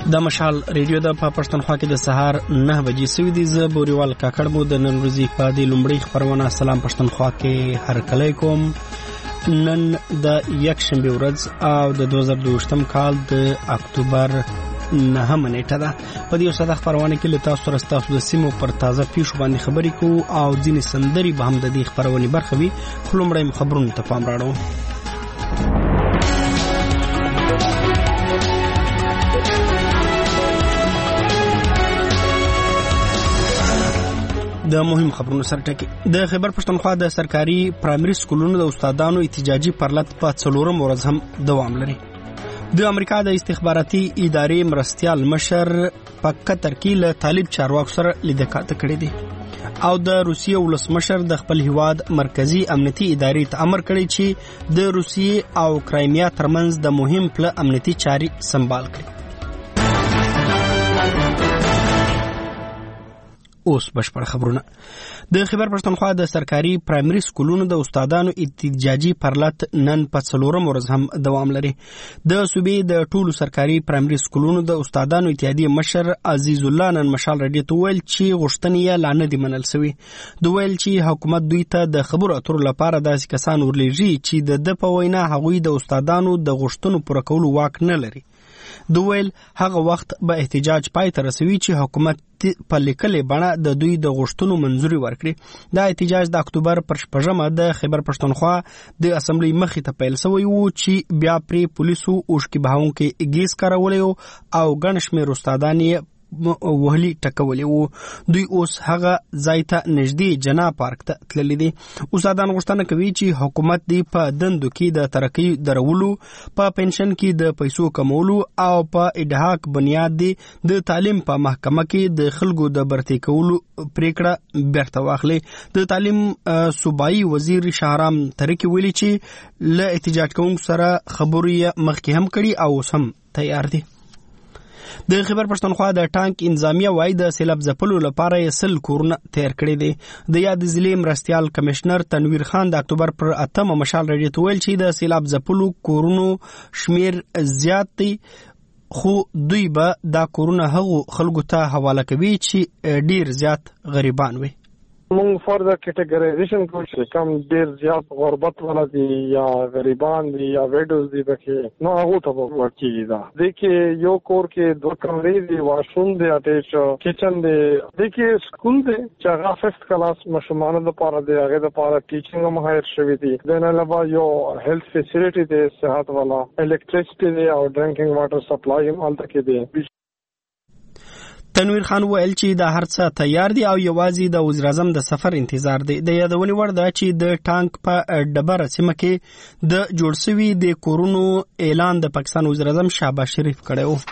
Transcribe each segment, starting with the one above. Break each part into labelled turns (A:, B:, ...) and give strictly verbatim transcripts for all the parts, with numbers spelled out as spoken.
A: د مشال ریډیو د په پښتونخوا کې د سهار نه بجې سوي دي. زه بوريوال کاکړ مو د نن ورځې په دې لومړۍ خبرونه سلام پښتونخوا کې هر کله کوم. نن د یک شنبه ورځ او د دوه زره دوه کال د اکتوبر نهمه نیټه ده. په دې ساده خبرونه کې له تاسو سره تاسو د سیمو پر تازه پیښو باندې خبرې کوو او ځینې سندري به هم د دې خبرونه برخه وي. خلومړی خبرونه ته پام راړو. د مهم خبرونو سره ټکی. د خیبر پښتونخوا د سرکاري پرایمري سکولونو د استادانو احتجاجي پرلط په څلورم ورځ هم دوام لري. د امریکا د استخباراتي ادارې مرستیال مشر په قطر کې له طالب چارواکو سره لیدکاته کړې دي او د روسیې ولسمشر د خپل هیواد مرکزی امنیتي ادارې ته امر کړی چې د روسیې او کرایمیا ترمنځ د مهم پل امنیتي چاري سمبال کړي. اوس بشپړ خبرونه. د خیبر پښتونخوا د سرکاري پرایمري سکولونو د استادانو احتجاجي پرلط نن په څلورم ورځ هم دوام لري. د صوبې د ټولو سرکاري پرایمري سکولونو د استادانو اتحادیې مشر عزیز الله نن مشال رډي ته ویل چې غوښتنې یې لا نه دي منل سوي. دوی ویل چې حکومت دوی ته د خبرو اترو لپاره داسې کسان ورلېږي چې د د په وینا هغوی د استادانو د غوښتنو پوره کولو واک نه لري. دوی ویل هغه وخت به احتجاج پای ته رسوي چې حکومت په لیکلې بڼه د دوی د غوښتنو منځوري ورکړي. دا احتجاج د اکتوبر پر شپږمه د خیبر پښتونخوا د اسمبلی مخې ته پیل شوی و چې بیا پرې پولیسو اوښکې بهونکي ګیس کارولی او ګڼ شمېر استادان یې وهلي ټکولي وو. دوی اوس هغه ځای ته نږدې جنا پارک ته تللي دي. استادان غوښتنه کوي چې حکومت دی په دندو کې د ترقۍ درولو، په پنشن کې د پیسو کمولو او په اډهاک بنیاد دی د تعلیم په محکمه کې د خلکو د برتي کولو پریکړه بیرته واخلي. د تعلیم صوبایي وزیر شهرام ترکی ویلي چې له احتجاج کوونکو سره خبرې مخکې هم کړي او اوس هم تیار دي. د خیبر پښتونخوا د ټانک انضامیه وای د سیلاب ځپلو لپاره یې سل کورونه تیار کړي دي. د یاد ضلع مرستیال کمشنر تنویر خان د اکتوبر پر اتمه مشال رډي ته ویل چې د سیلاب ځپلو کورونو شمیر زیات دی، خو دوی به دا کورونه هغو خلکو ته حواله کوي چې ډیر زیات غریبان وي.
B: مونږ فردر کټګورایزیشن کوو چې کم ډیر زیات غربت والا دي یا غریبان دي یا ویډوز دي پکې نو هغه ته ورکیږي. دا د کې یو کور کې دوه کمرې دي، واشروم دی، اټیچ کچن دی، د کې سکول دی چې هغه ففت کلاس مشمانو لپاره دی، هغه لپاره ټیچینګ هم هایر شوی دی. د نه علاوه یو هیلث فیسیلیټي دی، صحت والا الکتریسټي دی او ډرینکینګ واټر سپلای هم هلته کې دی.
A: تنویر خان ویل چې د هر څه تیار دي او یوازې د وزیر اعظم د سفر انتظار دی. د یادونې وړ ده چې د ټانک په ډبره سیمه کې د جوړ شوي د کورونو اعلان د پاکستان وزیر اعظم شهباز شریف کړی و.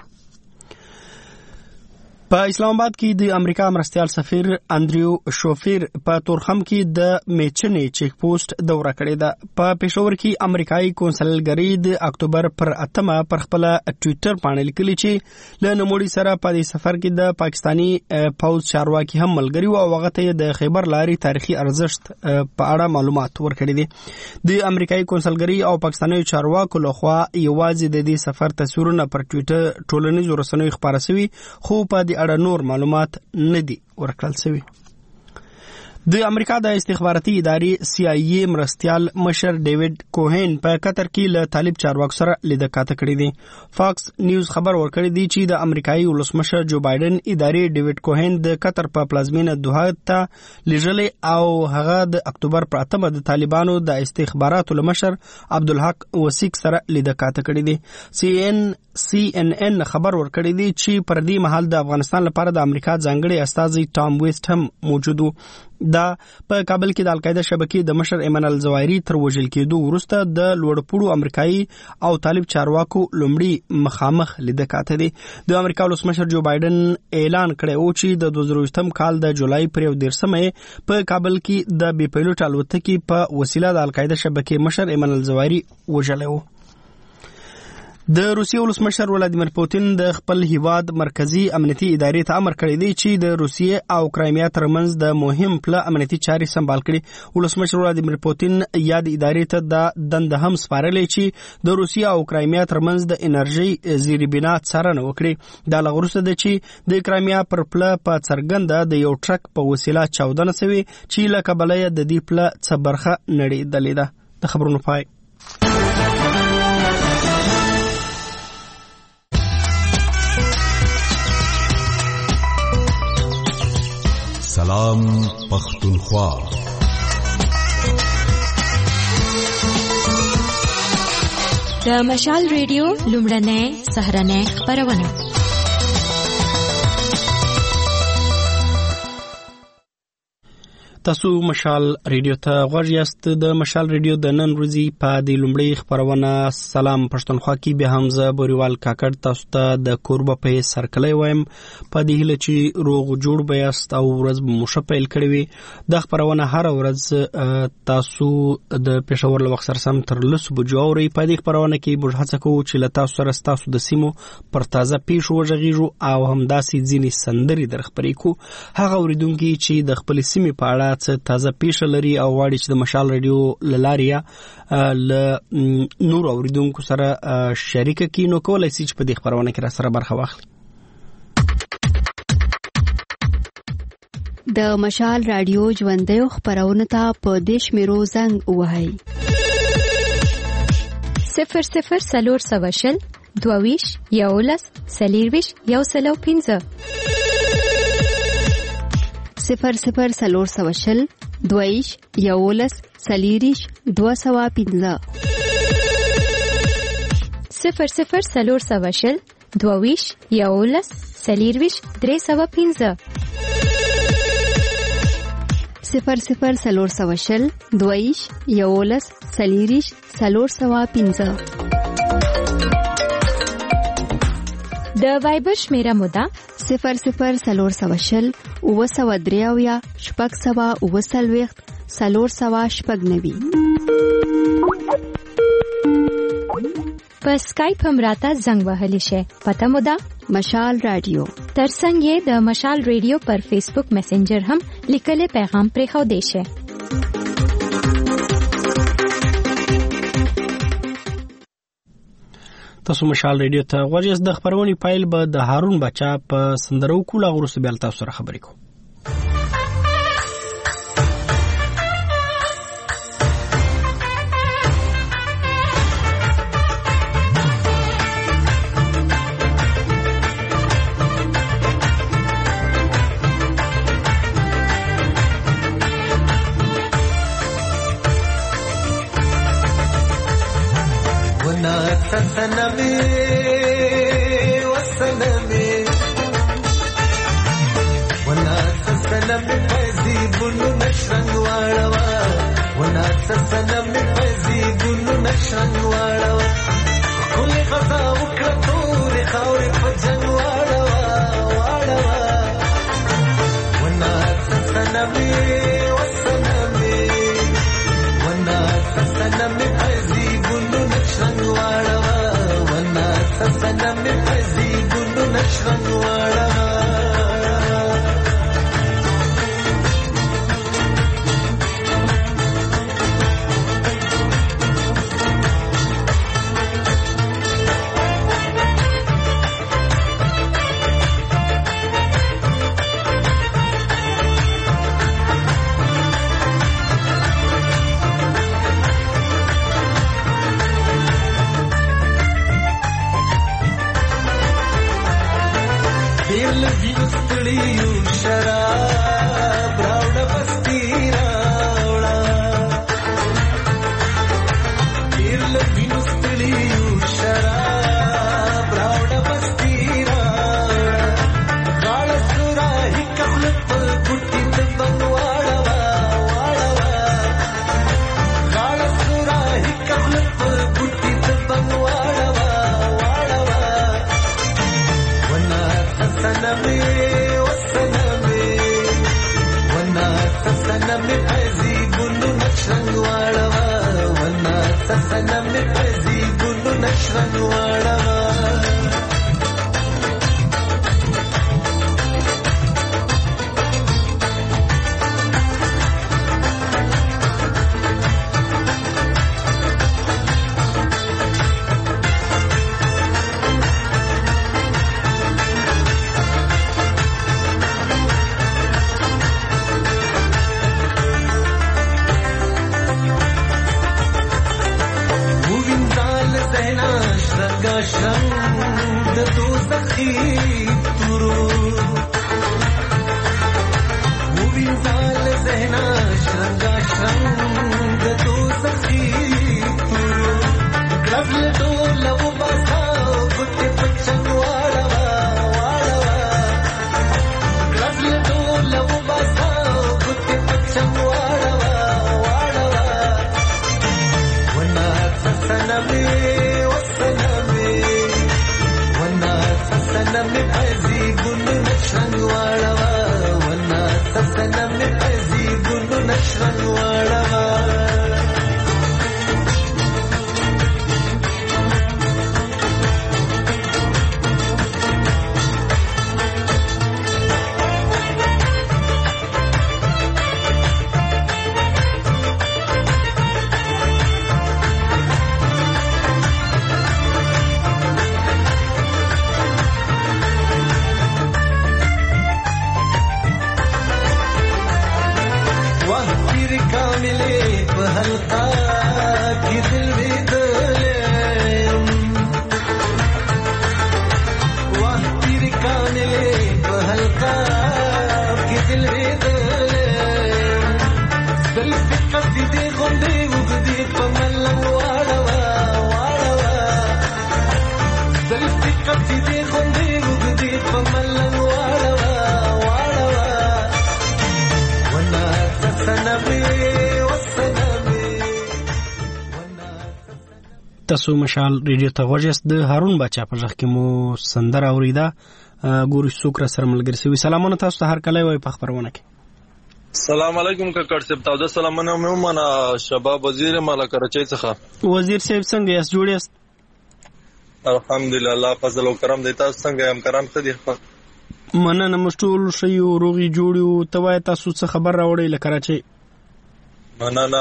A: په اسلام آباد کې د امریکا مرستیال سفیر اندریو شوفیر په تورخم کې د میچنې چیک پوسټ دوره کړې ده. په پېښور کې امریکایي کونسلګرۍ د اکتوبر پر اتمه پر خپل ټویټر باندې لیکلي چې له نوموړي سره په دې سفر کې د پاکستانی پوځ چارواکي هم ملګري وو او هغه ته د خیبر لارې تاریخي ارزښت په اړه معلومات ورکړي دي. د امریکایي کونسلګرۍ او پاکستاني چارواکو لخوا یوازې د دې سفر تصویرونه پر ټویټر ټولنیزو رسنیو خپاره شوي، خو په دې اړه نور معلومات نه دي ورکړل شوي. د امریکا د استخباراتي ادارې سی آی ای مرستیال مشر ډیوډ کوهین په قطر کې له طالب چارواکو سره لیدکاته کړې دي. فاکس نیوز خبر ورکړی دی چې د امریکایي ولسمشر جو بایدن ادارې ډیوډ کوهین د قطر په پلازمینه دوحه ته لیږلی او هغه د اکتوبر پر اتمه د طالبانو د استخباراتو مشر عبدالحق وسیق سره لیدکاته کړې دي. سی ان سی ان ان خبر ورکړی دی چې پر دې مهال د افغانستان لپاره د امریکا ځانګړي استازي ټام ویسټ هم موجود وو. دا په کابل کې د القاعده شبکې د مشر ایمن الزوایری تر وژل کېدو وروسته د لوړپوړو امریکایي او طالب چارواکو لومړي مخامخ لیدکاته دي. د امریکا ولسمشر جو بایدن اعلان کړی و چې د دوه زره اووه کال د جولای پر یو دېرشمه په کابل کې د بي پایلوټ الوتکې په وسیله د القاعده شبکې مشر ایمن الزوایری وژلی و. د روسیې ولسمشر ولادیمیر پوتین د خپل هیواد مرکزی امنیتي ادارې ته امر کړی دی چې د روسیې او کرایمیا ترمنځ د مهم پله امنیتي چارې سمبال کړي. ولسمشر ولادیمیر پوتین یاد ادارې ته د دنده هم سپارلې چې د روسیې او کرایمیا ترمنځ د انرژي زیربنا څارنه وکړي. دا له وروسته ده چې د کرایمیا پر پله په څرګنده د یو ټرک په وسیله چاودنه شوې چې له کبله یې د دې پله څه برخه نړېدلې ده. د خبرونو پای.
C: سلام پختونخوا.
D: د مشال ریډیو لومړنۍ سهارنۍ خپرونه.
A: تاسو مشال ریډیو ته غوږ یاست. د مشال ریډیو د نن ورځې په د لومړۍ خبرونه سلام پښتونخوا کې به حمزه بوریوال کاکړ تاسو ته د کوربه په سرکلي وایم په دې هیله چې روغ جوړ به یاست او ورځ مو ښه پیل کړی وي. د خبرونه هر ورځ تاسو د پېښور له وخت سره سم تر لسو بجو اورئ. په دې خبرونه کې موږ هڅه کوو چې له تاسو سره تاسو د سیمو پر تازه پیښو وغږیږو او همداسې ځینې سندرې درخبرې کوو. هغه اوریدونکي چې د خپل سیمې په اړه څه تازه پیښه لري او غواړي چې د مشال ریډیو لاریا ل نور اوریدونکو سره شریک کړي نو کولای شي چې په دې خبرونه کې را سره برخه واخلي.
E: د مشال رادیو ژوندۍ خبرونه ته په دیش میرو زنګ وهاي
D: صفر صفر سلور سواشل دوویش یولس سلیرویش یو سلو پینځه
E: صفر صفر سلور سواشل دویش یولس سلیریش دو سوا پینځه
D: صفر صفر سلور سواشل دوویش یولس سلیرویش درې سوا پینځه
E: صفر صفر سلور سواشل دویش یولس سلیریش سلور سوا پینځه
D: د وایبر شمیره مودا
E: صفر صفر سلور سواشل اوه سوا دریاویا شپږ سوا اوه څلوېښت څلور سوا شپږ نوي.
D: په سکایپ هم راته زنګ وهلی شي. پته مو ده
E: مشال رادیو.
D: ترڅنګ یې د مشال ریډیو پر فیسبوک میسنجر هم لیکلي پیغام پرېښودی شي.
A: تاسو مشال ریډیو ته غوږ یاست. د خبرونې پایل به د هارون بچا په سندرو کولا غوښتل بیا تاسو سره خبرې کوو.
F: سنمي وسنمي وناس سنمي فزي بنو نشرن واړوا وناس سنمي فزي بنو نشرن واړوا كل غزا وکړو خاورې په جنگ واړوا واړوا وناس سنمي وسنمي وناس سنمي فزي بنو نشرن واړوا سنم فزي بنو نشرن واړه سنمي وسنمي کاملې په حلقه کې دل ویدلې واه تیرې کاملې په حلقه کې دل ویدلې دل فکر دې غوندې وګدې په ملنګ واړه واړه دل فکر دې غوندې وګدې په ملنګ واړه
A: تاسو مشال ریډیو ته غوښیست د هارون بچا په ځخ کې مو سندره اوریدا ګوري سوکر سره ملګری سوي سلامونه تاسو ته هر کله وای په خبرونه کې
G: السلام علیکم کاکړ صاحب تاسو سلامونه مې ومنه شباب وزیر مالا کراچۍ څخه
A: وزیر صاحب څنګه یاست جوړ یاست
G: الحمدلله الله فضل او کرم دی تاسو څنګه هم کرام ته دی
A: مننه مشټول شي او روغي جوړیو ته وای تاسو څه خبر راوړی ل کراچۍ
G: مننه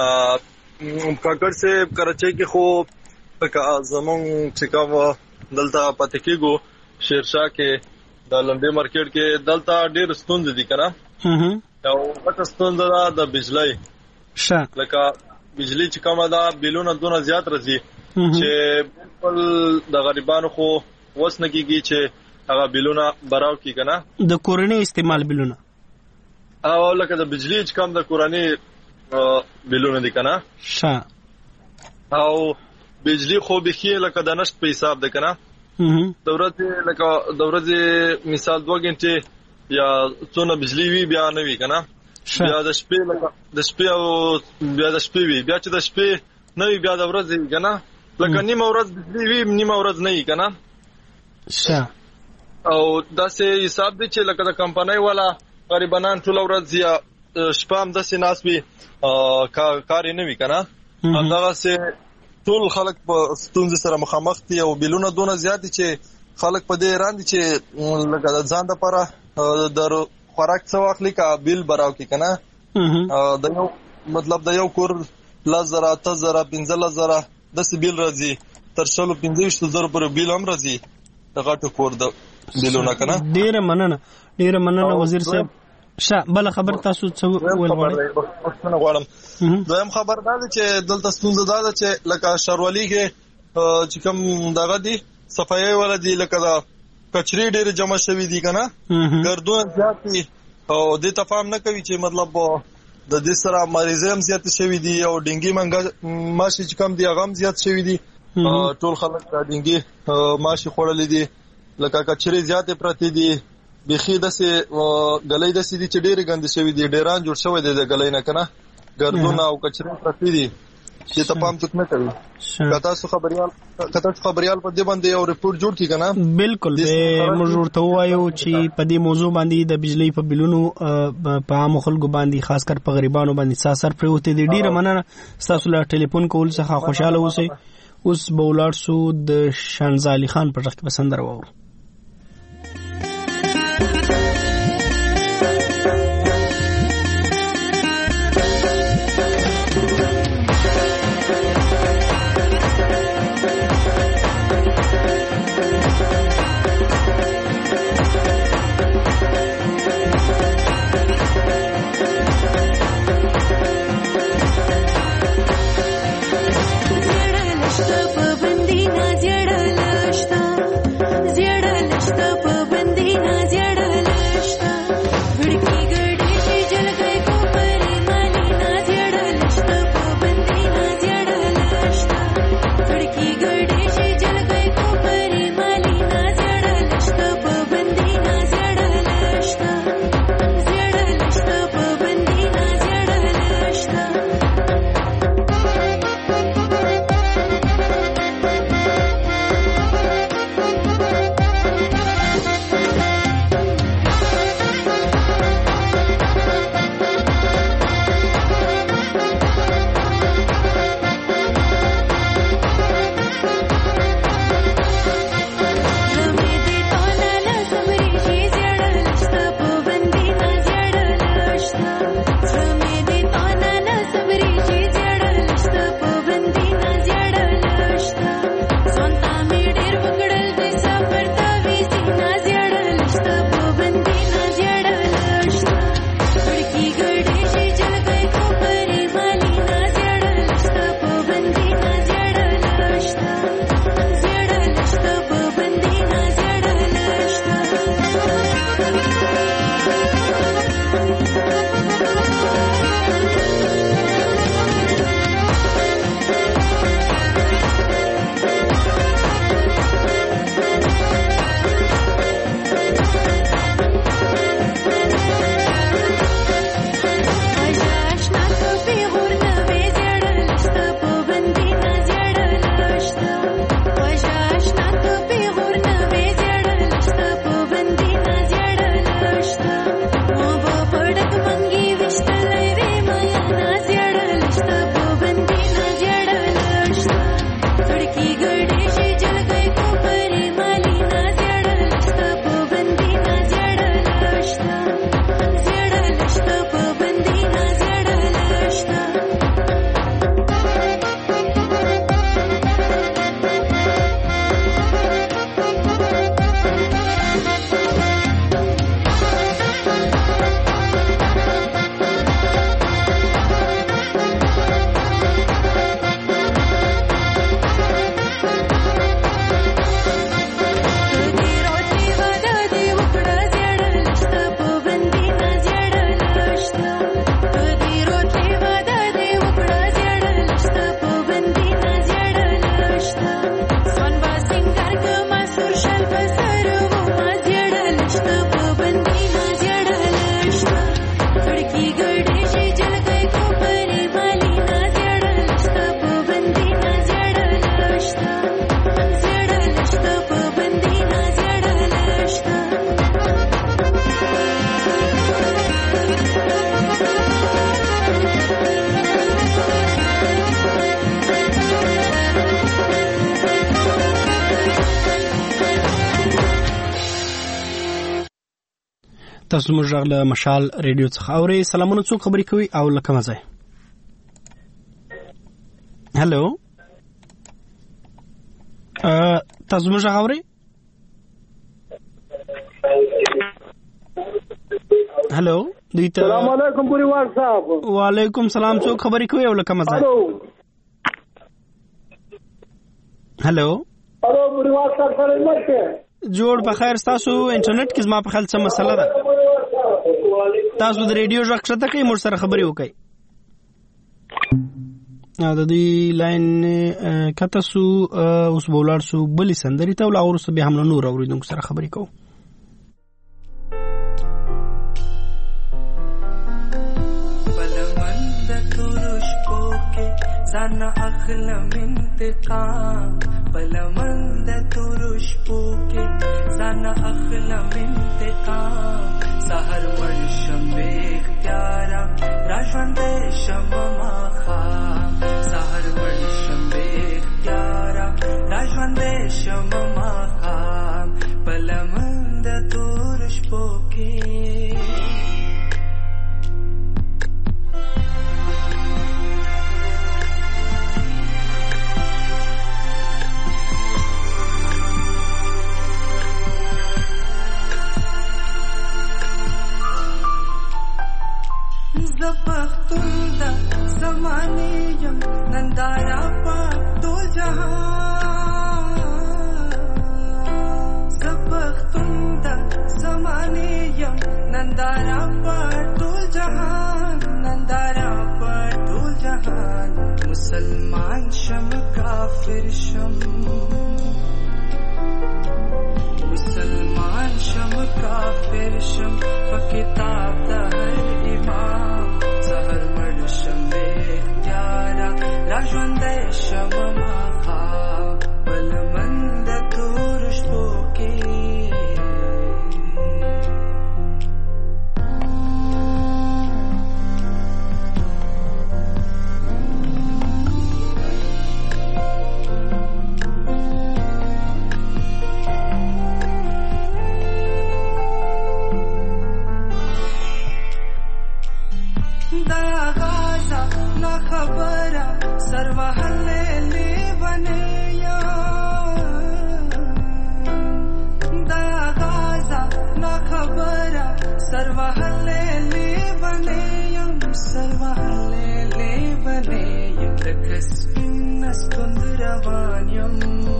G: کاکړ صاحب کراچۍ کې خو که زمون چې کوم دلته پاتې کېږو شیرشاه کې د لنډې مارکیټ کې دلته ډېر ستونزې دي کنه او پټه ستونزه ده د بجلی
A: ښه
G: لکه بجلی چې کومه ده بیلونه دونه زیات راځي چې بالکل د غریبانو خو وس نه کېږي چې هغه بیلونه براو کی کنه
A: د کورنۍ استعمال بیلونه
G: او لکه د بجلی چې کوم د کورنۍ بیلونه دي کنه
A: ښه
G: او بجلی خو بخي لکه د نشټ په حساب ده کنه د ورځې لکه د ورځې مثال دوه غنټه یا څونه بجلی وی بیا نه وی کنه بیا د شپې لکه د شپې او بیا د شپې وی بیا چې د شپې نه وی بیا د ورځې کنه لکه نیمه ورځ بجلی وی نیمه ورځ نه وی کنه
A: ښه
G: او دا سه حساب دی چې لکه د کمپنۍ والا غریبانان ټول ورځ یا شپه هم د سیناسوي کار نه وی کنه هغه سه ټول خلک په ستونزې سره مخامخ دي او بیلونه دونه زیات دي چې خلک په دې ران دي چې لکه د ځان لپاره د خوراک څو اخلي کا بیل براو کې کنه د یو مطلب د یو کور لزر اته زره پنځه زره د سیبیل راځي تر شلو پنځه زره پر بیل هم راځي د غټو کور د بیلونه کنه
A: ډیره مننه ډیره مننه وزیر صاحب ښه بل خبر تاسو څه ول
G: غواړم دویم خبر دا چې دلته ستونزه دا چې لکه شروالي کې چې کوم دغه دي صفایي ولدي لکه دا کچري ډېر جمع شوی دي کنه ګردون زیات دي او د تفاهم نه کوي چې مطلب د دې سره مریضم زیات شوی دي او ډینګي منګه ماشي چې کوم دي هغه زیات شوی دي ټول خلک ډینګي ماشي خورلې دي لکه کچري زیات پرتی دي بخي دسه غلې دسه دي چې ډېر غند شوی دي ډیران جوړ شوی دي د غلې نه کنه ګردون او کچري پرتی دي چې ته پام څوک نه کوي کته څو خبريال کته څو خبريال په دې باندې یو ریپورت جوړ کی کنه
A: بالکل موږ ورته وایو چې په دې موضوع باندې د بجلی په بلونو په عام خلکو باندې خاص کر په غریبانو باندې ساسر پروت دي ډیره مننه تاسو له ټلیفون کول څخه خوشاله اوسئ اوس بولار سو د شانزالي خان پر ځخ پسند راوړو
H: زیړ
A: تاسو موږ له مشال ریډیو څخه اورئ. سلامونه، څوک خبرې کوي او له کومه ځای؟ هلو، تاسو موږ اورئ؟ هلو،
H: السلام علیکم پوریوال صاحب.
A: وعلیکم سلام، څوک خبرې کوي او له کومه ځای؟ هلو
H: هلو پوریوال صاحب، سره مرته
A: جوړ په خیر. تاسو انټرنیټ کې زما په خیال څه مسله ده، تاسو د ریډیو غږ شته کوي موږ سره خبرې وکړئ. د دې لاین کته سو اوس بولار سو بلی سندري ته ولا ورسره به هم نور اوریدونکو سره خبرې کوو.
F: بلمند تورش پوکه زنا اخلم انتقام، بلمند تورش پوکه زنا اخلم انتقام، سحر ورشم به اختیارم راجوند شمما خام، سحر ورشم به اختیارم راجوند شمما خام، بلمند تورش پوکه زبختون دا زمانیم نندارا پا دو جہان، زبختون دا زمانیم نندارا پا دو جہان، نندارا پا دو جہان، مسلمان شم کافر شم، مسلمان شم کافر شم، فکتاب دا ہر امام، سحر مرشم بے اختیارا راجوند شمما خواب، بلمند تورش پوکے خبره سروحله لیونیا، دا غازا نا خبره سروحله لیونیا، سروحله لیونیا، لکسپین اسکند روانیم،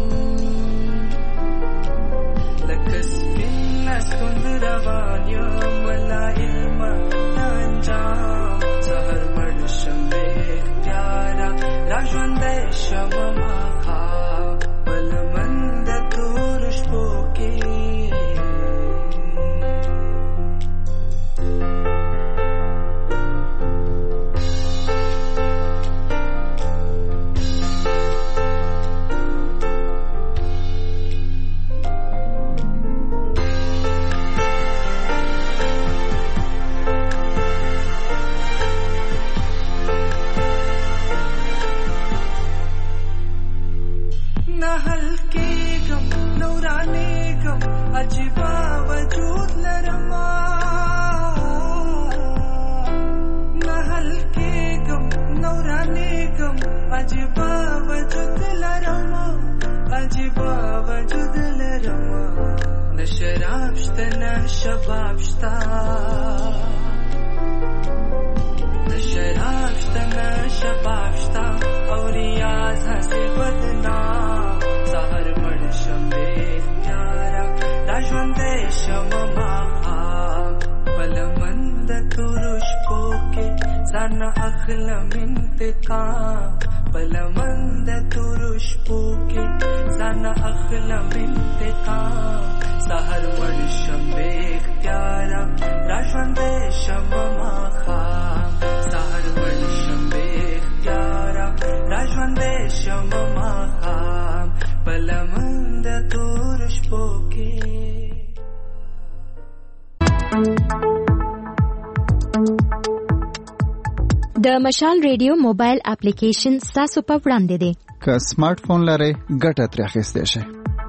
F: لکسپین اسکند روانیم، ولا علم انجام، سحر مرشم راجوند شمما خواب، بلمند تورش پوکه عجیبا وجود لرما، نحل کے گم نورانی گم، عجیبا وجود لرما، عجیبا وجود لرما، نہ شراب شتا نہ شباب شتا، نہ شراب شتا نہ شباب شتا، اور ریاض ہنسی بدنام، سحر مرشم بے راجوند شمما خواب، بلمند تورش پوکه زنا اخلم انتقام، بلمند تورش پوکه زنا اخلم انتقام، سحر ورشم بے اختیارم راجوند شمما خواب، سحر ورشم بے اختیارم راجوند شمما خواب، بلمند تورش پوکه
D: د مشال ریډیو موبایل اپلیکیشن تاسو په وړاندې دی.
I: که سمارټ فون لرئ ګټه ترې اخیستی شئ.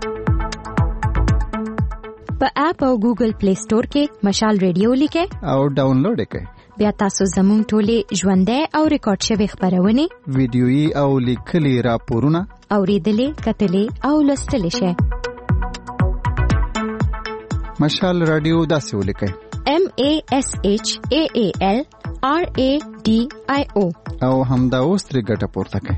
D: په اپ او ګوګل پلی سٹور کې مشال ریډیو لیکئ
I: او ډاونلوډ یې کړئ.
D: بیا تاسو زموږ ټولې ژوندۍ او ریکارډ شوي خپرونې،
I: ویډیويي او لیکلي راپورونه
D: اورېدلې، کتلې او لوستلی شئ.
I: مشال رادیو داسې ولیکئ:
D: M A S H A A L R A D I O
I: او همدا اوس ترې ګټه پورته کړئ.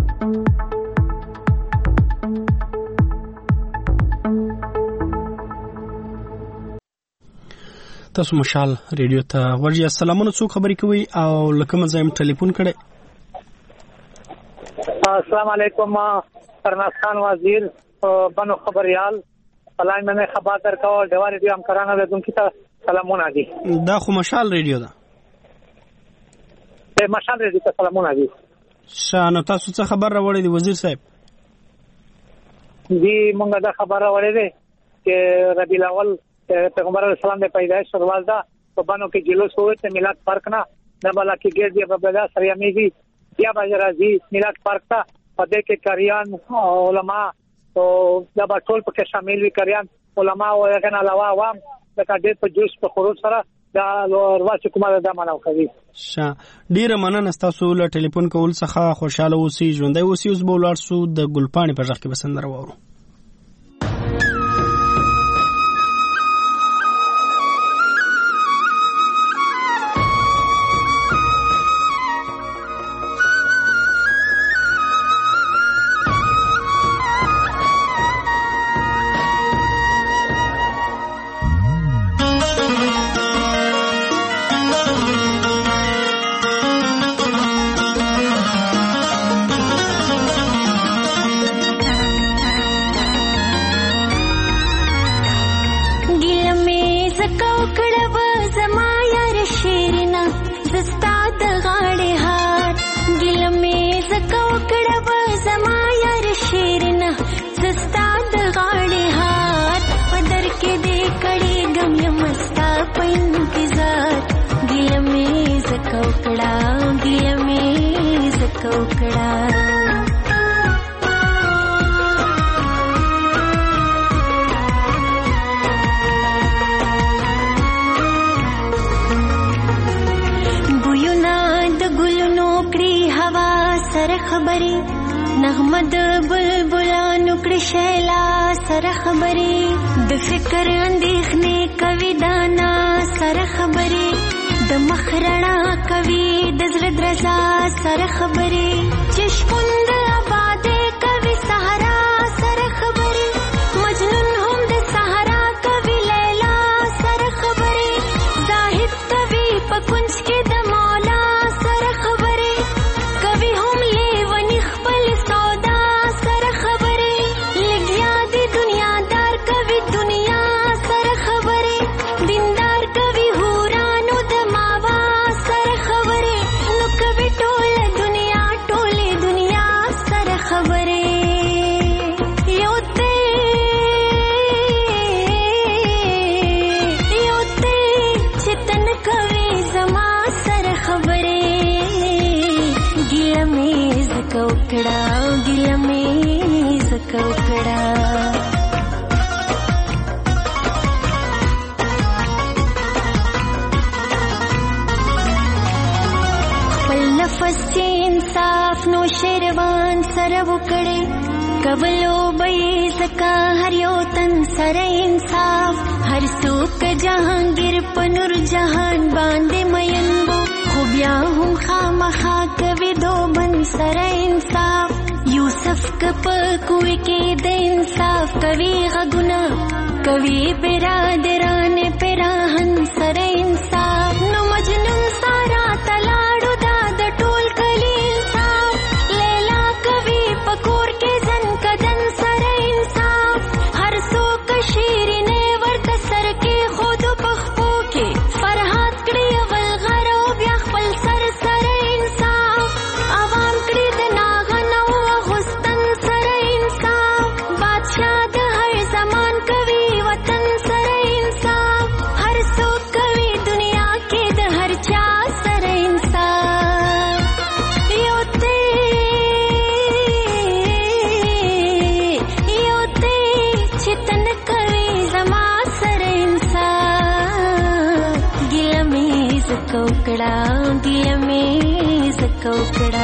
A: تاسو مشال ریډیو ته ورجی. السلامونه، څوک خبرې کوي او لکه مزایم ټلیفون کړي؟
H: السلام علیکم، فرناز خان وزیر بنو خبریال پلان میں خبر درکاو دیوا ریډیو هم کرانه دون کی ته سلامونه دي.
A: دا خو مشال ریډیو ده.
H: ته مشال ریډیو ته سلامونه دي.
A: شانو تاسو څه خبر راوړی دی وزیر صاحب؟
H: جی مونږ دا خبر راوړی دی چې ربیع الاول پیغمبر علیہ السلام د پیدائش شروعات ده په بانو کې جلوس ہوئے ته میلاد پارک نه د بالا کې ګیر دی په بلا سریامیږي بیا باندې راځي میلاد پارک ته په دې کې کاریان علما او دا ټول په کې شامل وي، کاریان علما او هغه نه علاوه عوام د کډې په جوش په خروج سره دا ورواچ کومه د منو کوي.
A: شه ډیره مننه تاسو له ټلیفون کول څخه خوشاله اوسئ، ژوندۍ اوسئ. اوس به ولاړ سو د ګلپاڼې په ځخ کې بسندره وورو.
J: نغمد بلبلانو کړي شیلا سره خبرې د فکر اندېښنې کوي دانا سره خبرې د مخرنا کوي د زړه درزا سره خبرې چې شپوند آبادې کوي صحرا سره خبرې مجنون هم د صحرا کوي لیلا سره خبرې زاهد کوي په کونج کې د مولا سره خبرې کوي هم لیونی خپل سودا سره خبرې لګیا دی دنیا دار کوي دنیا سره خبرې دیندار کوي هورانو د ماوا سره خبرې نو کوي ټول دنیا ټول دنیا سره خبرې یو ته یو ته چتن کوي زما سره خبرې ګیله مې زکو کړه ګیله مې زکو کړه خپل نفس چې انصاف نو شیروان سره وکړي کولو به زکا هر یو تن سره انصاف هر څوک جهانگیر په نور جهان باندې مینبو خو بیا هم خامخا کوي دو بن سره انصاف یوسف کپ کوی کې د انصاف کوي غګنا کوي برادران پراهن سره انصاف نو مجنون سارا تلاړو دا د ټول کلی انصاف لیلا کوي پکور کې زن کدن سره انصاف هر څوک شیرینه ورک سر کې خود پخپو کې فرحات کړي ول غرو بیا خپل سر سره انصاف عوام کړي د ناغنو غستن سره انصاف بادشاہ د هر زمان کوي وطن سره انصاف هر څوک کوي زکوکړه ګیله مې زکوکړه.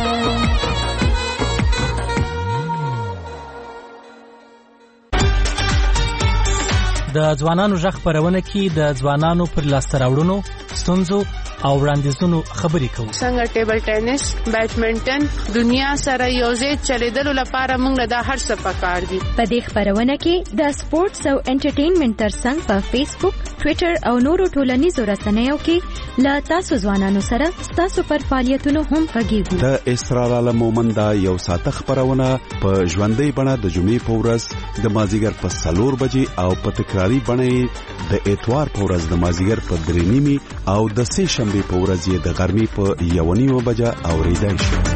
K: د ځوانانو ژغ خپرونه کې د ځوانانو پر لاسته راوړنو، ستونزو او وړاندیزونو خبرې کوو.
L: څنګه ټیبل ټینس، بیډمنټن دنیا سره یوځای چلیدلو لپاره موږ له دا هر څه پکار دي.
D: په دې خبرونه کې د سپورتس او انټرټینمنټ ترڅنګ په فیسبوک، ټوئیټر او نورو ټولنیزو رسنیو کې له تاسو ځوانانو سره تاسو پر فعالیتونو هم غږیږو.
M: د اسرار عالم مومند یو ساعت خبرونه په ژوندۍ بڼه د جمعې په ورځ د مازیګر په څلور بجې او په تکراری بڼه د اتوار په ورځ د مازیګر په درې نیمې او د سه شنبه په ورځ یې د غرمې په یو نیمه بجه اوریدای شي.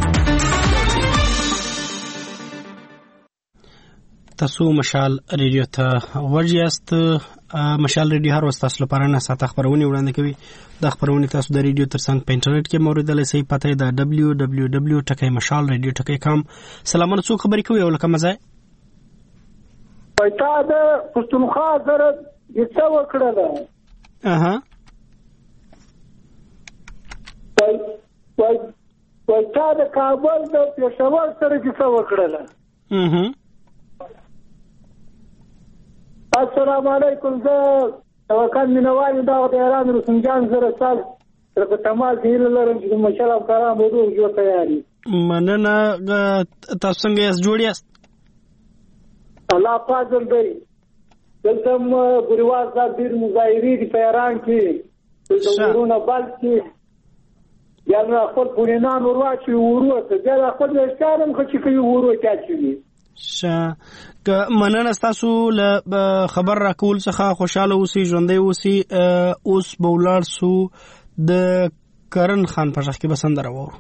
A: تاسو مشال ریډیو ته ورجاست. مشال ریډیو هر وخت تاسو لپاره نه ساته خبرونه وړاندې کوي. د خبرونه تاسو د ریډیو ترڅنګ په انټرنیټ کې موریدلای شئ. پته ده دبلیو دبلیو دبلیو ډاٹ مشال ریډیو ډاٹ کام. سلامونه، څو خبرې کوي او لکه مزه
N: پایتا د پښتونخوا سره یڅ وکړه.
A: اها
N: وای وای پایتا د کابل د پېښور سره یڅ وکړه.
A: اها
N: السلام علیکم. زه توکل مینوال دا د ایران رسنجان سره سال تر په تماس هیله لرم چې مشال کارام وو جو تیاری.
A: مننه. تاسو څنګه یاست؟ جوړ یاست؟
N: الله فضل دی. دلته ګریوان صاحب ډیر مظاهرې دي په ایران کې، د ورونه بل کې یا نه خپل پورینان ورواچي وروته دا خپل اشکارم خو چې کوي وروته چي.
A: شه مننه تاسو له خبر راکول څخه خوشاله اوسئ، ژوندۍ اوسئ. اوس بولار سو د کرن خان په ځخ کې بسندره وره.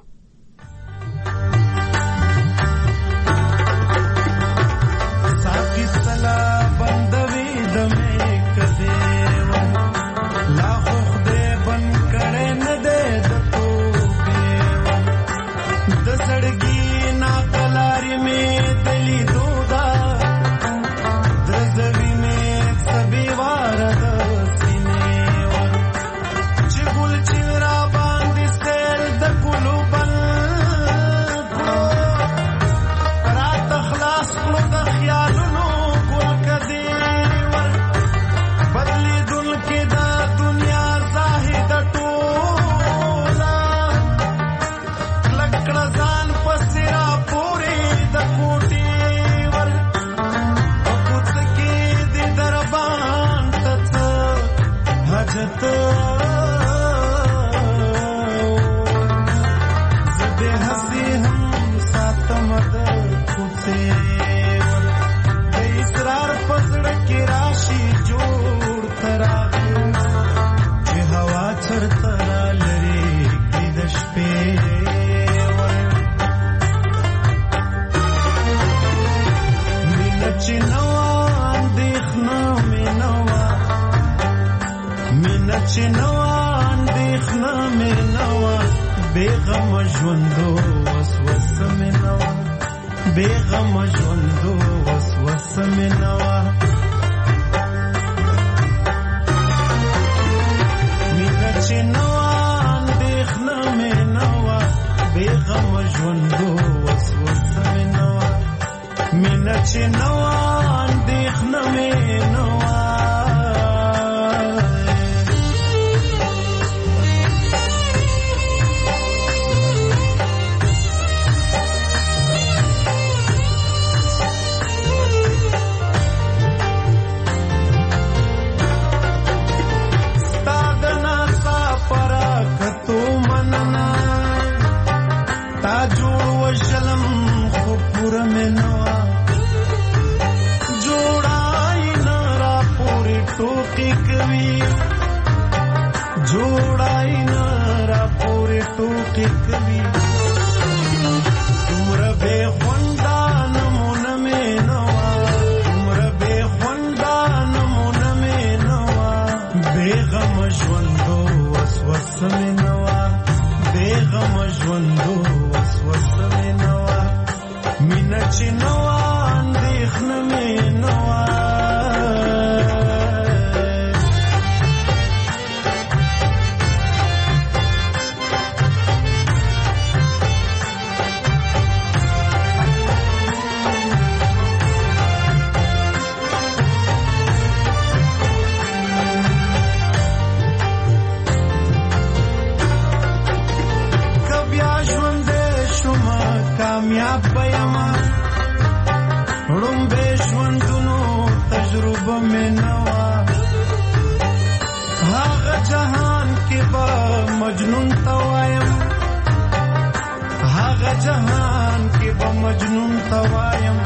F: مجنون توایم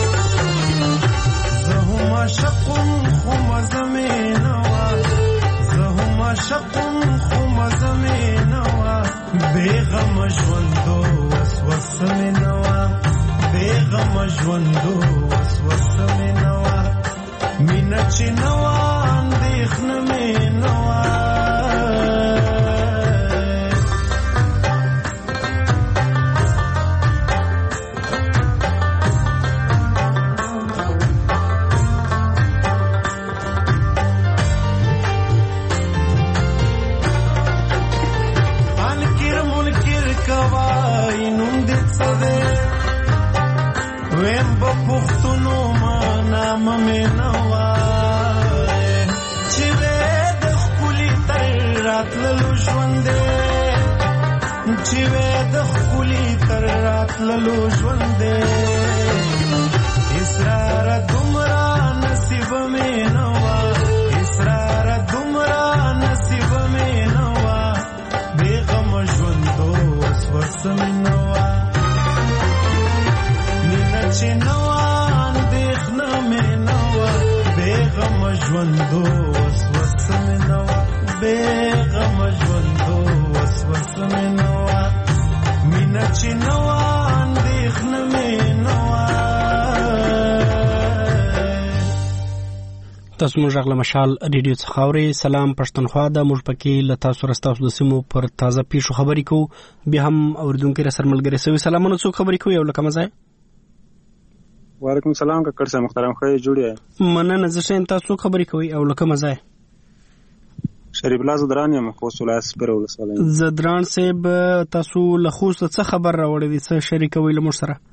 F: زهم عاشقم خو مزمینوا زهم عاشقم خو مزمینوا بیغم ژوندو وسوسه مینوا بیغم ژوندو وسوسه مینوا مینا چې نوا اندېښنه مینوا ویم با پختونو ما نام مینوای چی وید خکولی تر راتللو ژونده چی وید خکولی تر راتللو ژونده اسرار دومره نصیب مینوا اسرار دومره نصیب مینوا بیغم ژوندو وسوسه مینوا چې نوان دیخنه مې نوا بیغم ژوندو وسوسه مې نوا بیغم ژوندو وسوسه مې نوا مینا چې نوان دیخنه مې نوا.
A: تاسو موږ غل مشال ریډیو څخه اورئ. سلام پښتونخوا د موږ پکې له تاسو رستاسو د سیمو پر تازه پیښو خبرې کوو. بیا هم اوریدونکو سره ملګری سوي سلامونه څوک خبرې کوي او لکه مزه.
O: وعلیکم السلام ککړ صاحب محترم خیر جوړی
A: مننه زه شین تاسو خبرې کوي او لکه مزه.
O: شریف الله زدران یم خوست ولایت سپر ولسوالۍ.
A: زدران صاحب تاسو له خوست څه خبر راوړی دي څه شریکوي له موږ سره؟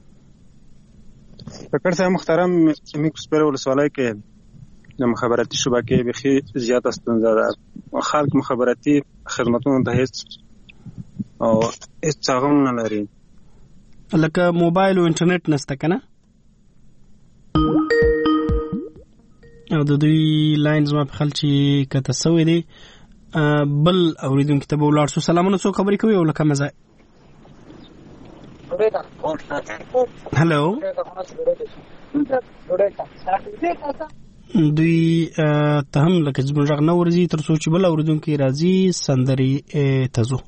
O: ککړ صاحب محترم موږ سپر ولسوالۍ کې د مخابراتي شبکې بخي زیاته ستونزه ده. خلک مخابراتي خدماتونو ته هیڅ او هیڅ څنګه نه لري
A: لکه موبایل او انټرنیټ نشته کنه او د دوی لاینز ما په خل چې کته سوې دي بل اوریدونکو ته ولاړ شو. سلامونه څوک خبرې کوي او لکه مزه. هلو دوی ته هم لکه زموږ غ نه ورځي تر څو چې بل اوریدونکو راځي سندري ته ځو.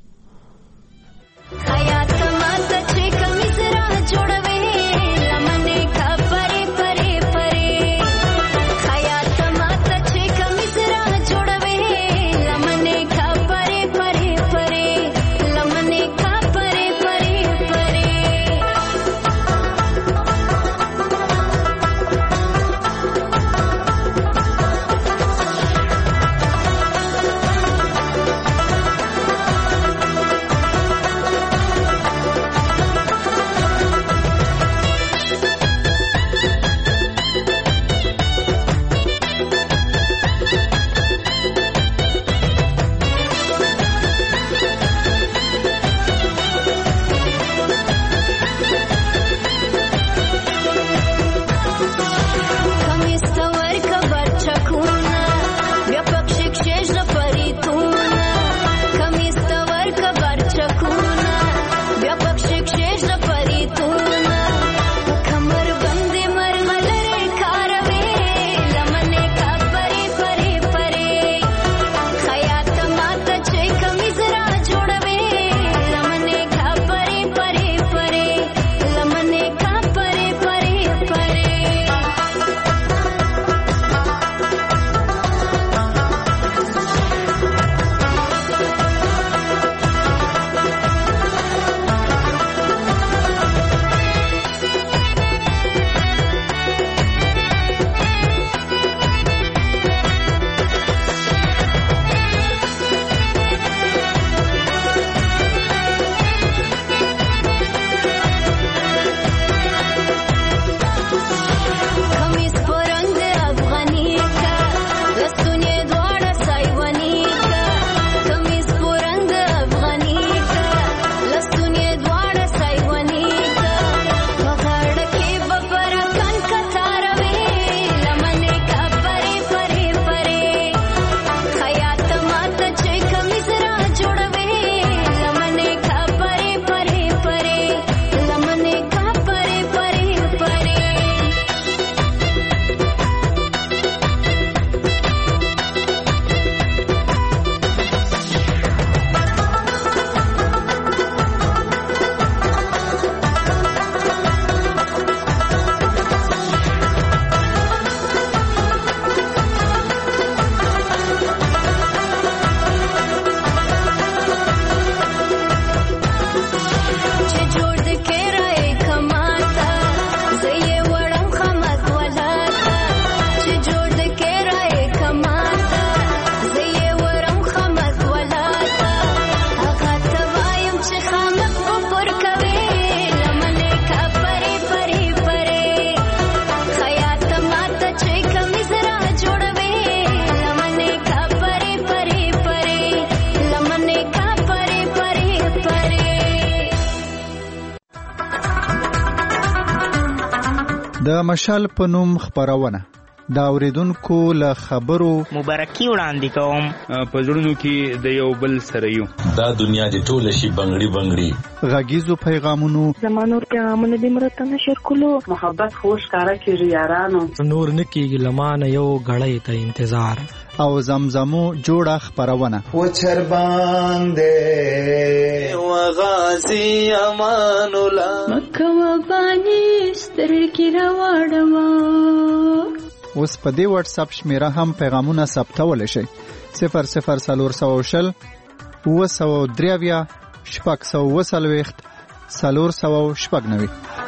I: د مشال په نوم خبرونه دا اوریدونکو له خبرو
P: مبارکي وړاندې کوم.
Q: په زړونو کې د یو بل سره یو.
R: دا دنیا د ټول شي بنگړي بنگړي.
I: غږیزو پیغامونو
S: زمانور پیغامونه د مرته نشر کولو. محبت خوش کارا کیږي یارانو.
T: نور نکیږي لمانه یو غړې ته انتظار.
I: او زمزمو جوړه خبرونه.
F: و چربان دې و غازی امان الله.
J: مکه و بانی سترګې راوړم.
I: اوس په دې واتس اپ شمیره هم پیغامونه ثبتول شي. صفر صفر سلور سو شل و سو دریاویا شپږ سو وسلويخت سلور سو شپږ نوي.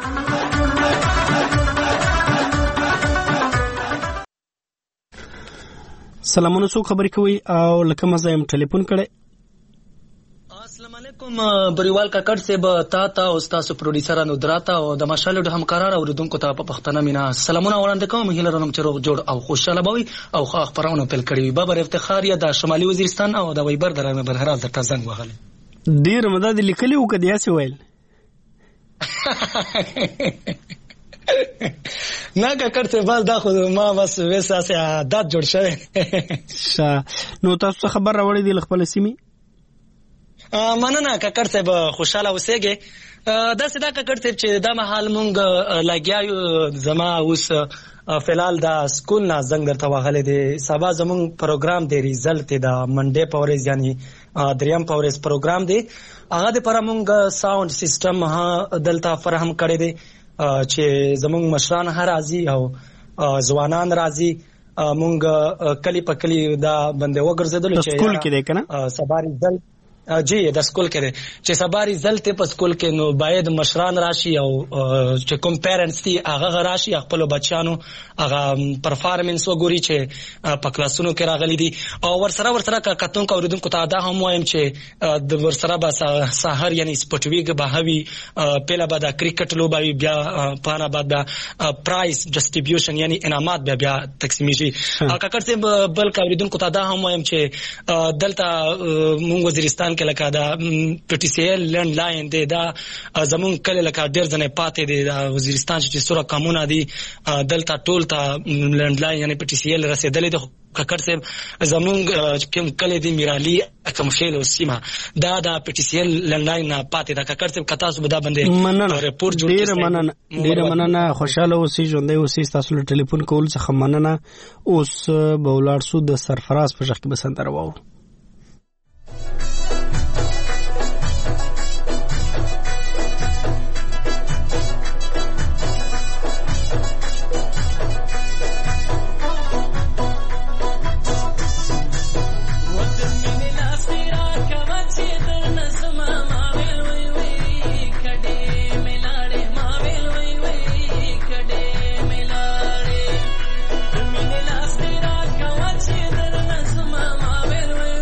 A: سلامونه، څوک خبرې کوي او لکه مزه يم ټلیفون کړي؟
U: السلام علیکم بریوال کاکړ صاحب، تا ته او تاسو پروډوسرانو دراته او د مشال د همکارانو اوریدونکو ته په پښتنه مینا سلامونه وړاندې کوم. هیله لرم چې روغ جوړ او خوشاله بوي او ښه خبرونه پیل کړی وي. بابر افتخار یا د شمالي وزیرستان او د ویبر درامه برهراز درته زنګ وهلی.
A: ډیر مدد لیکلی او کدی اسې ویل
U: نه کاکړ صاحب، دا خو ما بس وساسه عادت جوړ شوی.
A: ښه، نو تاسو خبر راوړی دی خپل سیمه؟
U: مننه کاکړ صاحب، خوشاله اوسېږئ. دا سدا کاکړ صاحب چې دا مهال مونږ لګیاو، زما اوس فلال دا سکول نه زنګ درته وهلی دی. سبا زمونږ پروګرام دی، ریزلټ دی د منډې په ورځ، یعنی دریم په ورځ پروګرام دی. هغه دپاره مونږ ساوند سیسټم دلته فراهم کړی دی چې زمونږ مشران هم راځي او ځوانان راځي. مونږ کلی په کلی دا بندې وګرځېدلو چې
A: سکول کې دی که نه
U: سبا ریزلټ جی د سکول کې دی چې سبا ریزلټ په سکول کې، نو باید مشران راشي او چې کوم پیرنټس دي هغه راشي خپل بچیانو هغه پرفارمنس وګوري چې په کلاسونو کې راغلي دي. او ورسره ورسره کتونکو اوریدونکو ته دا هم وایم چې د ورسره به سحر یعنی سپټویګ به هوي، پیله به د کرکټ لوبه وي، بیا پانه بعد د پرایز ډسټریبیوشن یعنی انعامات بیا بیا تقسیمیږي. کاکړ صاحب بل اوریدونکو ته دا هم وایم چې دلته مونږ وزیرستان کې لکه دا پی ټي سی ایل لینډ لاین دی، دا زمونږ کله لکه ډېر ځنې پاتې دی د وزیرستان چې سوره کمونه دي دلته ټول ته لینډ لاین یعنی پی ټي سی ایل رسېدلی دی. کاکړ صاحب زمونږ کوم کلی دی میرالي کم خیل او سیمه دا د پی ټي سی ایل لینډ لاین نه پاتې ده. کاکړ صاحب که تاسو به دا باندې رپورټ جوړ کړئ. ډېره مننه،
A: ډېره مننه. خوشحاله اوسئ، ژوندی اوسئ. تاسو له ټلیفون کول څخه مننه. اوس به ولاړ سو د سرفراز په غږ کې به سندره واورو.
V: Well,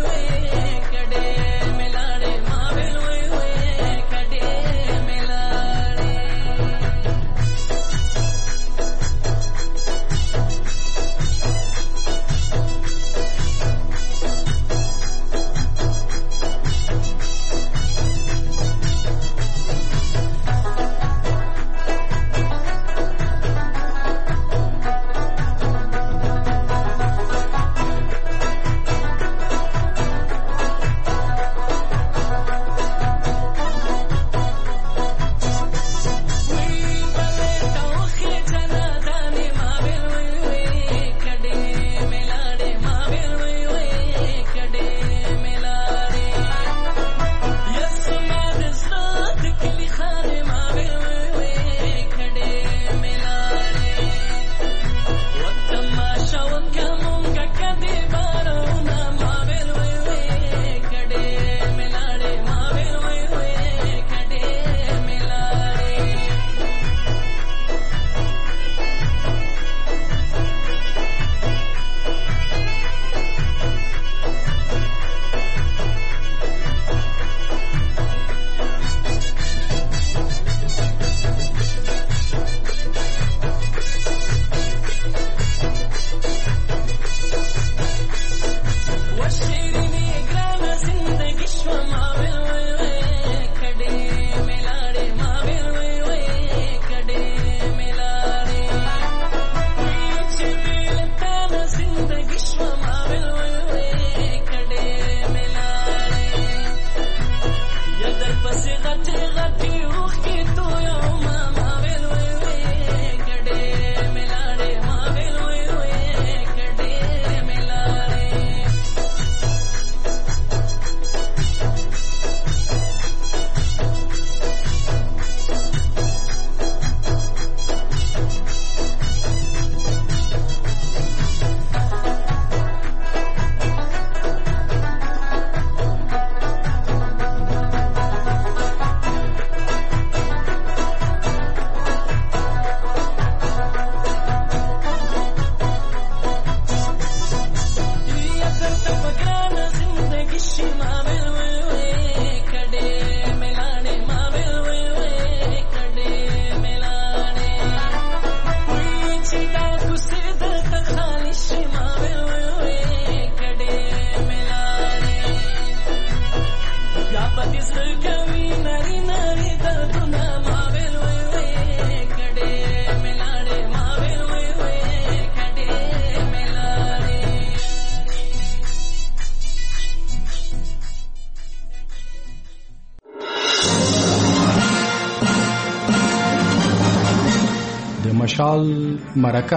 B: مشال مرکه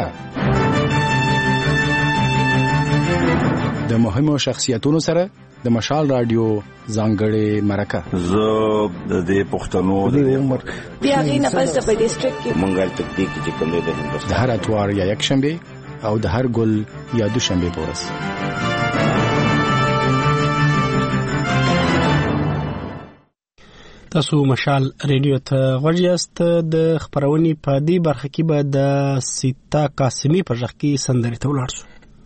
B: د مهمو شخصیتونو سره د مشال رادیو ځانګړې مرکه.
V: زه د دې پښتنو د عمر
W: بیا غینه پس په ډیسټریکټ کې
V: منګل تکتیک چې کوم دی د هندوستان
B: د هر اتوار یا یک شنبه او د هر ګل یا دوشنبه پورس.
A: تاسو مشال ریډیو ته غوږ یاست. د خبرونې په دې برخه کې به د سیتا قاسمی په ځخ کې سندرې ته ولاړ شو.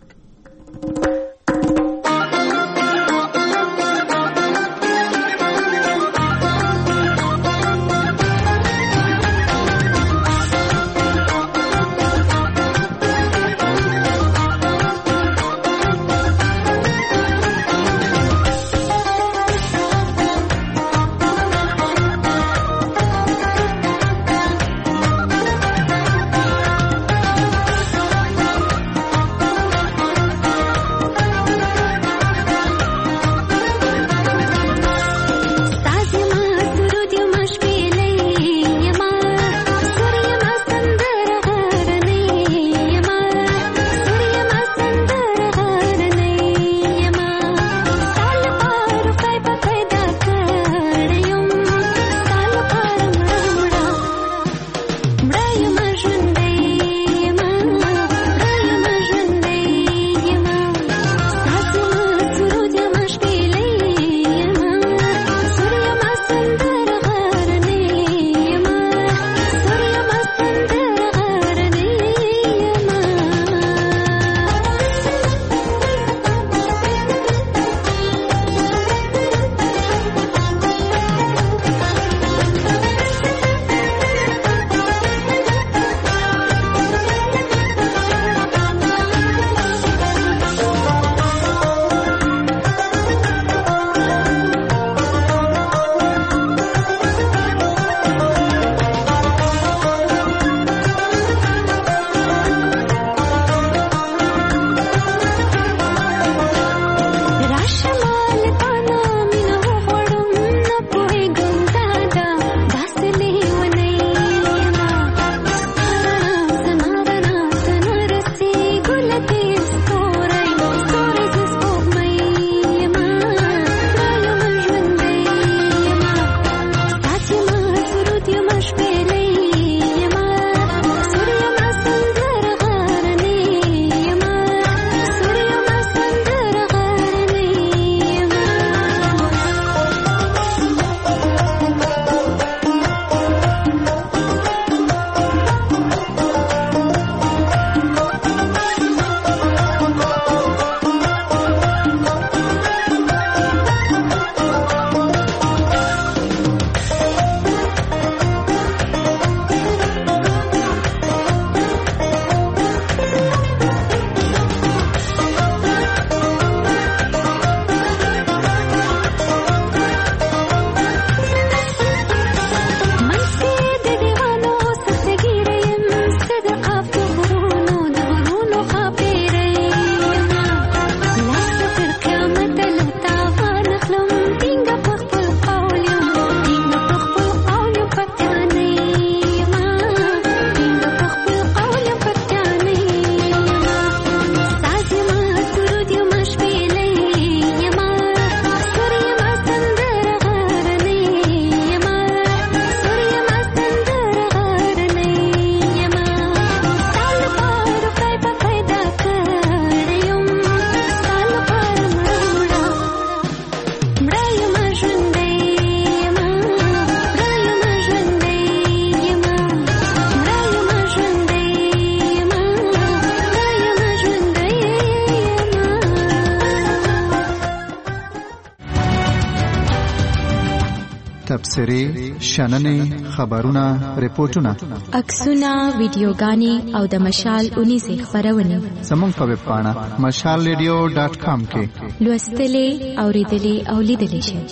I: تبصرې، شننې، خبرونه، ریپورتونه،
D: عکسونه، ویډیوګانې او د مشال اونیزې خبرونه
I: زموږ په ویب پاڼه مشال ریډیو ډاټ کام کې
D: لوستلې، اوریدلې او لیدلې شئ.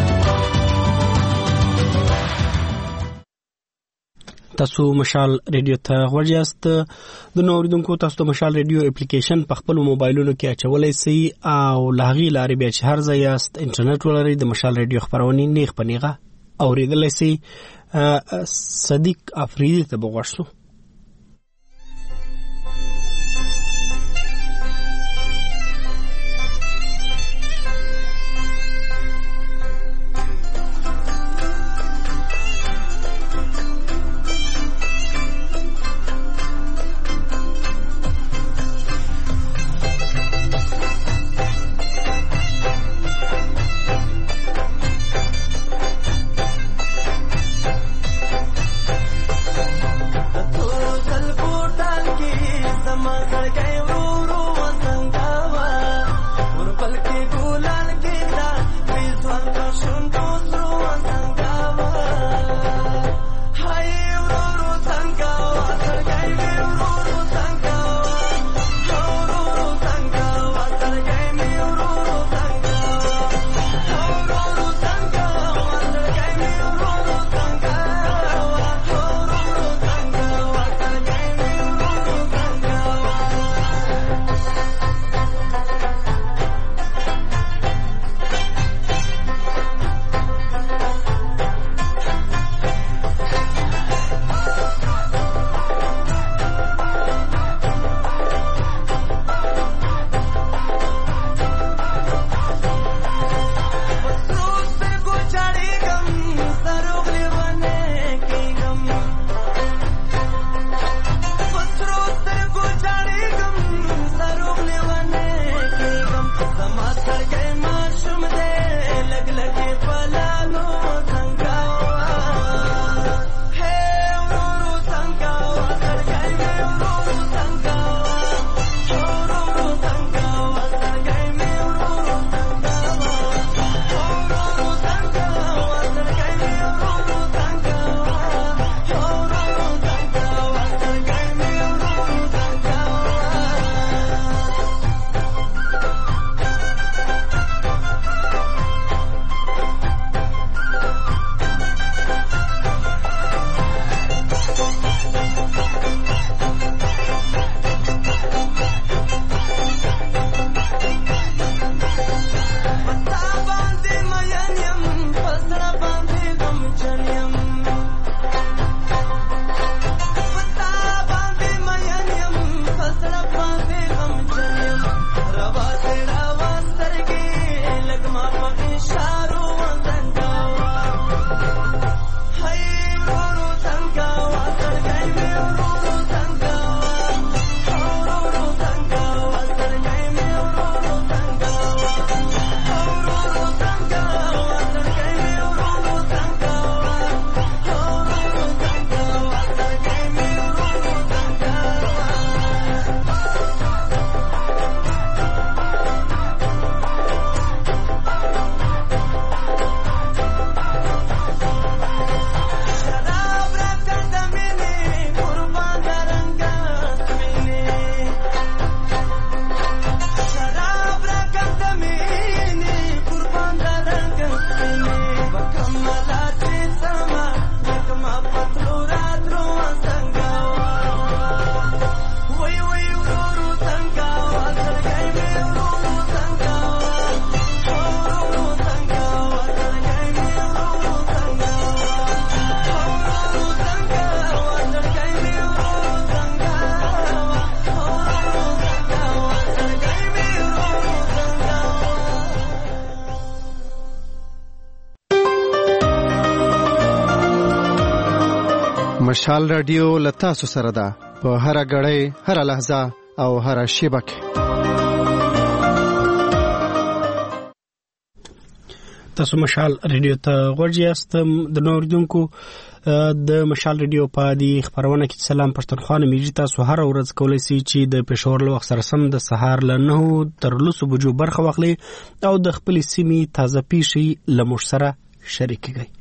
A: تاسو مشال ریډیو ته غوږ یاست. د نوریدونکو تاسو ته مشال ریډیو اپلیکیشن په خپل موبایلونو کې اچولای شئ او لاغي لارې به چې هر ځای یاست انټرنیټ ولرئ د مشال ریډیو خبرونه نیغ پنیغه اوریدلای شئ. صدیق افریدی ته وګورئ.
I: مشال رادیو لتا سو سره ده په هر غړې هر لحظه او هر شیبه کې.
A: تاسو مشال رادیو ته ورجاستم د نوردونکو د مشال رادیو په دې خبرونه کې سلام پښتونخوا میږي. تاسو هر ورځ کولای شئ چې د پېښور له وخت سره سم د سهار له نه تر لسو بجو برخه واخلئ او د خپل سیمې تازه پیښې له موږ سره شریک کړئ.